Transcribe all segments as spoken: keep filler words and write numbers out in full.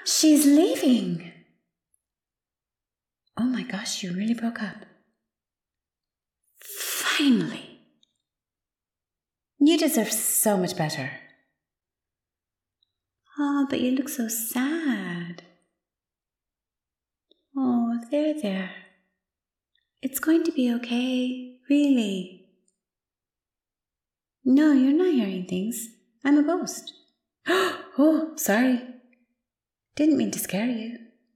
She's leaving. Oh my gosh, you really broke up. Finally. You deserve so much better. Oh, but you look so sad. Oh, there, there. It's going to be okay, really. No, you're not hearing things. I'm a ghost. Oh, sorry. Didn't mean to scare you.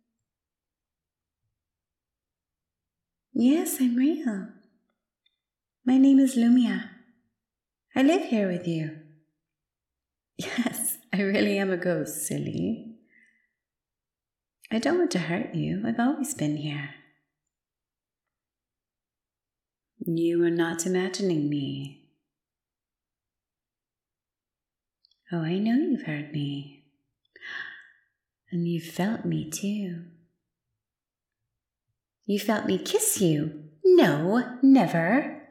Yes, I'm real. My name is Lumia. I live here with you. Yes, I really am a ghost, silly. I don't want to hurt you. I've always been here. You are not imagining me. Oh, I know you've heard me. And you felt me too. You felt me kiss you. No, never.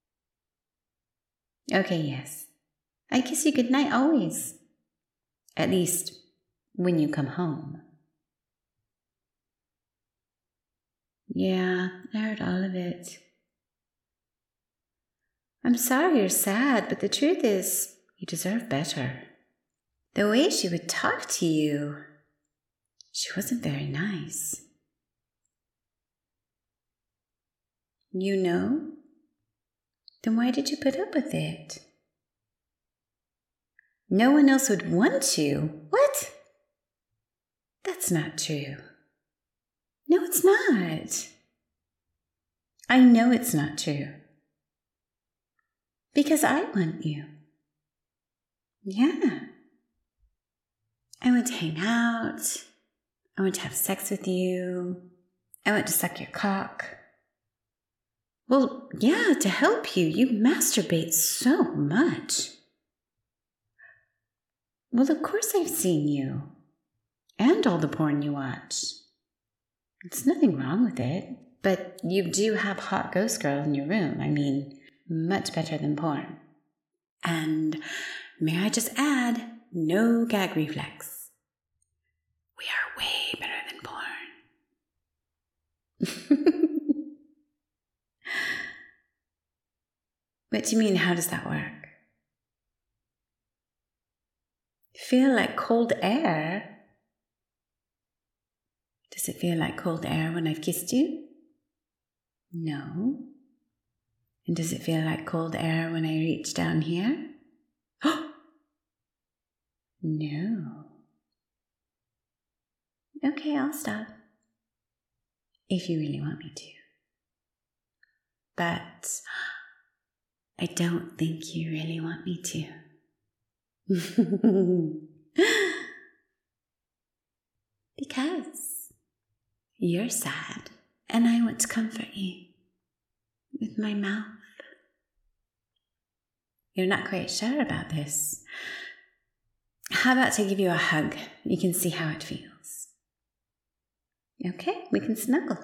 Okay, yes. I kiss you goodnight always. At least when you come home. Yeah, I heard all of it. I'm sorry you're sad, but the truth is, you deserve better. The way she would talk to you, she wasn't very nice. You know? Then why did you put up with it? No one else would want you. What? That's not true. No, it's not. I know it's not true. Because I want you. Yeah. I want to hang out. I want to have sex with you. I want to suck your cock. Well, yeah, to help you. You masturbate so much. Well, of course I've seen you. And all the porn you watch. There's nothing wrong with it. But you do have hot ghost girl in your room. I mean, much better than porn. And may I just add, no gag reflex. We are way better than porn. What do you mean, how does that work? Feel like cold air? Does it feel like cold air when I've kissed you? No. And does it feel like cold air when I reach down here? No. Okay, I'll stop. If you really want me to. But I don't think you really want me to. Because you're sad and I want to comfort you with my mouth. You're not quite sure about this. How about to give you a hug? You can see how it feels. Okay, we can snuggle.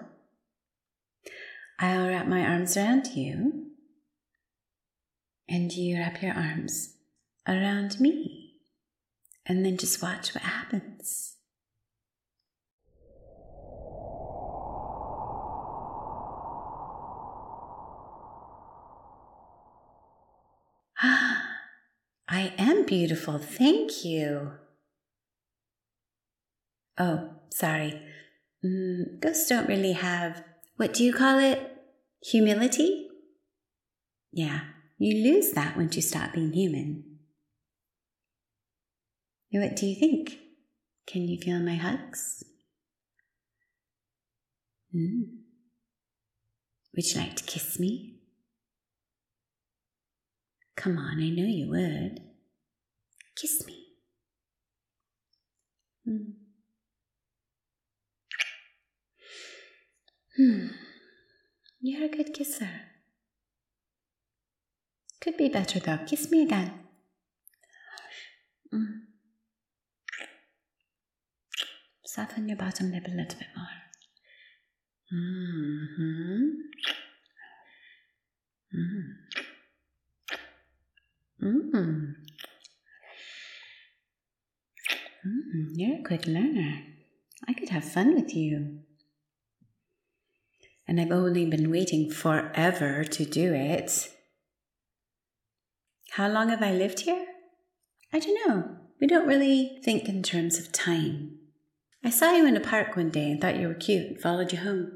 I'll wrap my arms around you, and you wrap your arms around me, and then just watch what happens. I am beautiful, thank you. Oh, sorry. Mm, ghosts don't really have, what do you call it? Humility? Yeah, you lose that once you stop being human. What do you think? Can you feel my hugs? Mm. Would you like to kiss me? Come on, I know you would. Kiss me. Mm. Hmm. You're a good kisser. Could be better though. Kiss me again. Mm. Soften your bottom lip a little bit more. Mm-hmm. Mm. Mm. Mm. You're a quick learner. I could have fun with you. And I've only been waiting forever to do it. How long have I lived here? I don't know. We don't really think in terms of time. I saw you in a park one day and thought you were cute and followed you home.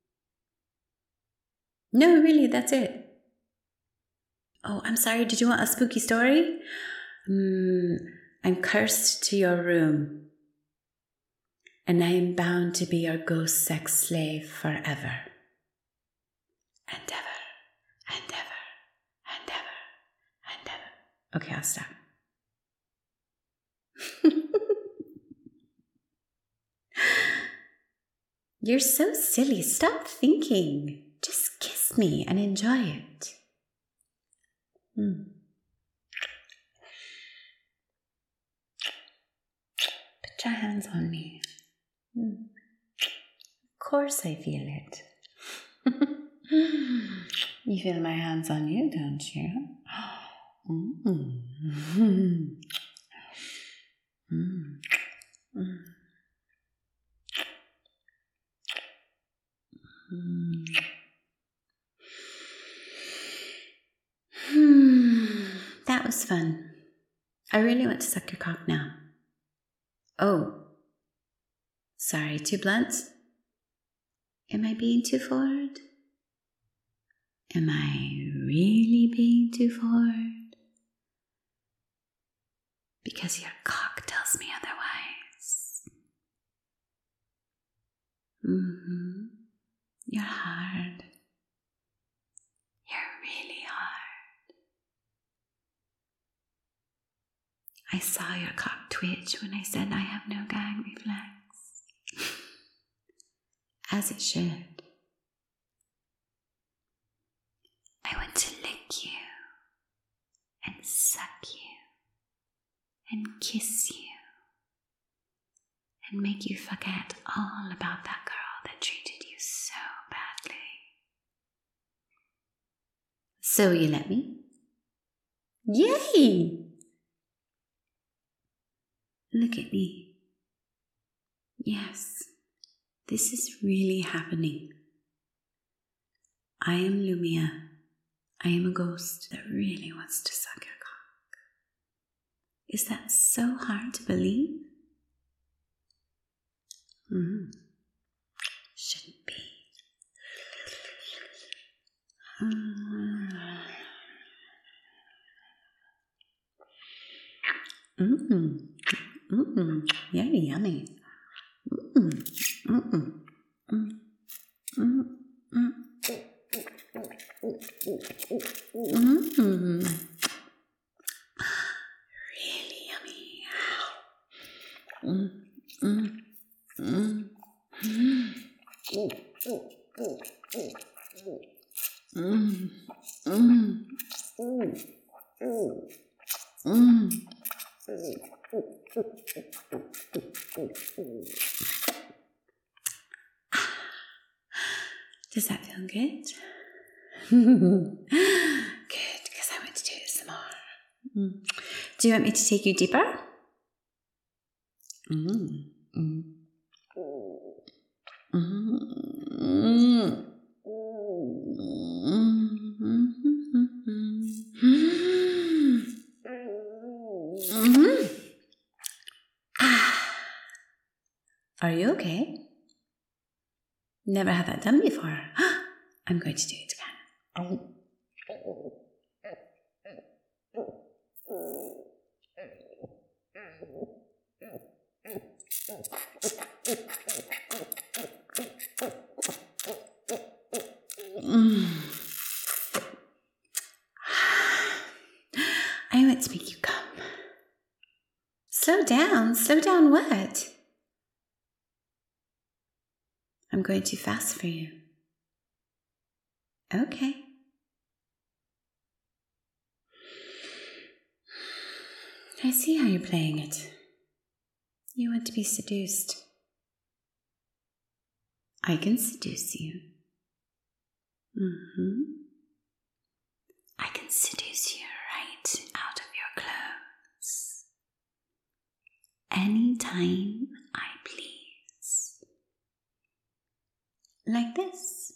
No, really, that's it. Oh, I'm sorry, did you want a spooky story? Mm, I'm cursed to your room, and I am bound to be your ghost sex slave forever. And ever, and ever, and ever, and ever. Okay, I'll stop. You're so silly. Stop thinking. Just kiss me and enjoy it. Mm. Put your hands on me. Mm. Of course I feel it. You feel my hands on you, don't you? Mm. Mm. Mm. Mm. Hmm, that was fun. I really want to suck your cock now. Oh, sorry, too blunt? Am I being too forward? Am I really being too forward? Because your cock tells me otherwise. Mm-hmm. You're hard. You're really hard. I saw your cock twitch when I said I have no gag reflex. As it should. I want to lick you and suck you and kiss you and make you forget all about that girl that treated you so badly. So will you let me? Yay! Look at me. Yes, this is really happening. I am Lumia. I am a ghost that really wants to suck your cock. Is that so hard to believe? Mm. Shouldn't be. Mmm. Mmm. Yummy, yummy. Mmm. Mmm. Mmm. Mmm. Mmm. Mmm. Really yummy. Mmm. Mmm. Mmm. Mmm. Mmm. Mmm. Mmm. Does that feel good? Good, because I want to do it some more. Mm. Do you want me to take you deeper? Mm. Mm. Mm. Mm. Are you okay? Never had that done before. I'm going to do it again. Mm. I want to make you come. Slow down. Slow down what? I'm going too fast for you. Okay. I see how you're playing it. You want to be seduced. I can seduce you. Mm-hmm. I can seduce you right out of your clothes. Anytime I please. like this.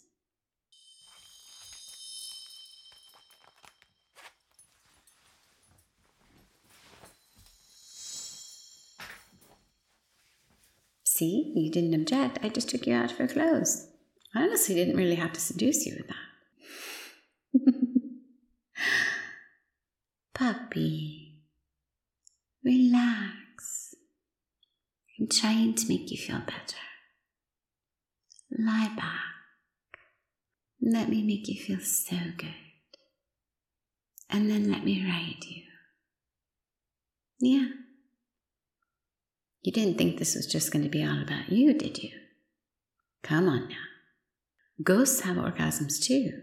See, you didn't object. I just took you out for clothes. I honestly didn't really have to seduce you with that. Puppy, relax. I'm trying to make you feel better. Lie back. Let me make you feel so good. And then let me ride you. Yeah. You didn't think this was just going to be all about you, did you? Come on now. Ghosts have orgasms too.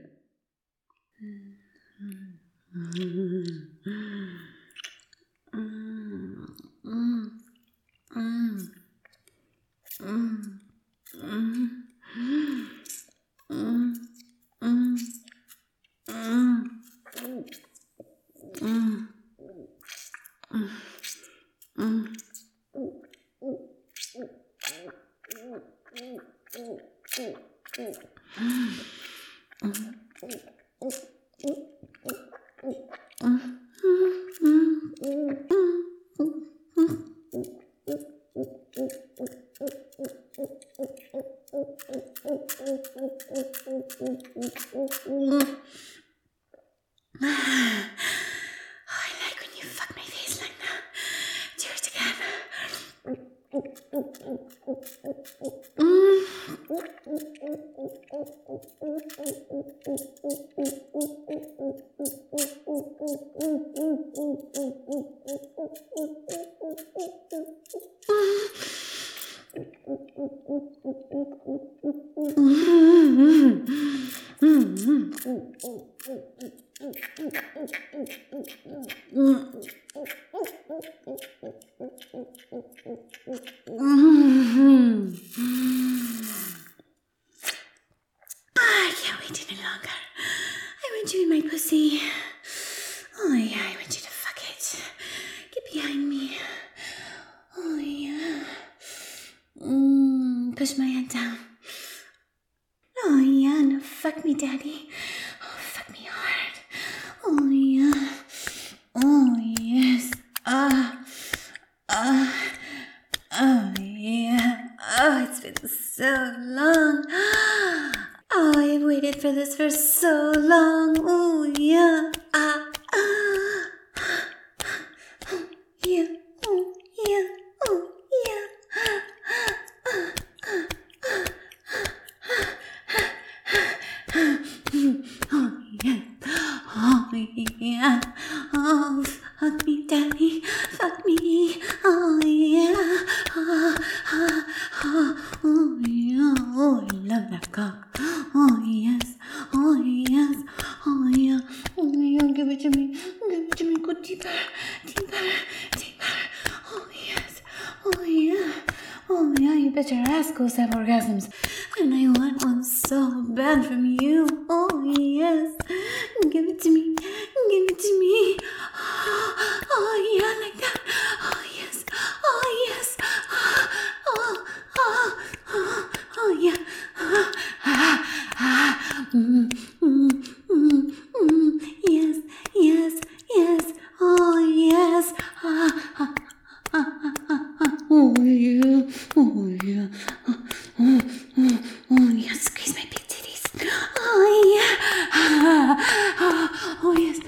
I can't wait any longer. I want you in my pussy. Oh yeah, I want you to fuck it. Get behind me. Oh yeah. Mm, push my head down. Oh yeah, now fuck me, daddy. Oh, fuck me hard. Oh yeah. Oh yes. Ah. Ah. Oh yeah. Oh, it's been so long. Oh, I've waited for this for so long. Oh yeah. Ah. Ah. Yeah. Oh yeah. Oh yeah. Oh yeah. Oh yeah. Oh, fuck me, daddy. Fuck me. Oh yeah. Oh, oh, oh, oh yeah. Oh, I love that cock. Oh yes. Oh yes. Oh yeah. Oh yeah. Give it to me. Give it to me. Go deeper. Deeper. Deeper. Oh yes. Oh yeah. Oh yeah. You bet your ass goes have orgasms. And I want one so bad from you. Oh yes. Give it to me. Give it to me. Oh yeah, like that. Oh yes. Oh yes. Oh, oh, oh, oh yeah. Mm, mm, mm, mm. Yes, yes, yes. Oh yes. Oh yeah. Oh yeah. Oh, oh, oh yes. Squeeze my big titties. Oh yeah. Oh yes.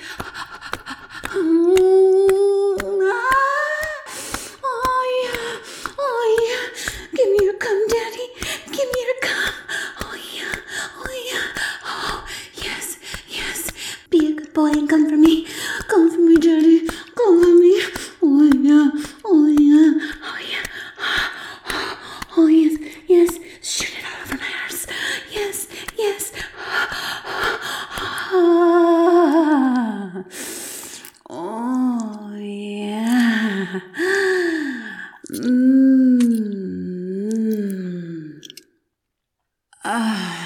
Oh yeah. Oh yeah. Give me your cum, daddy. Give me your cum. Oh yeah. Oh yeah. Oh yes. Yes. Be a good boy and come for me. Come for me, daddy. Come for me. Oh yeah. Oh yeah. Oh yeah. Oh yes. Yes. Shoot it all over my arse. Yes. Yes. Oh yeah. Mm. Ah.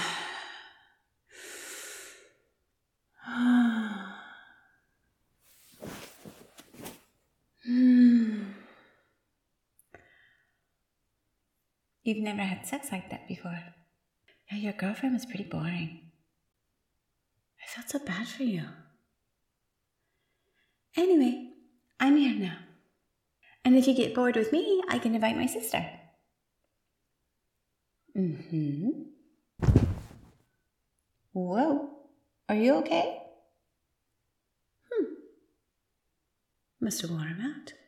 You've never had sex like that before, Yeah, your girlfriend was pretty boring. I felt so bad for you. Anyway, I'm here now. And if you get bored with me, I can invite my sister. Mm-hmm. Whoa, are you okay? Hmm. Must have worn him out.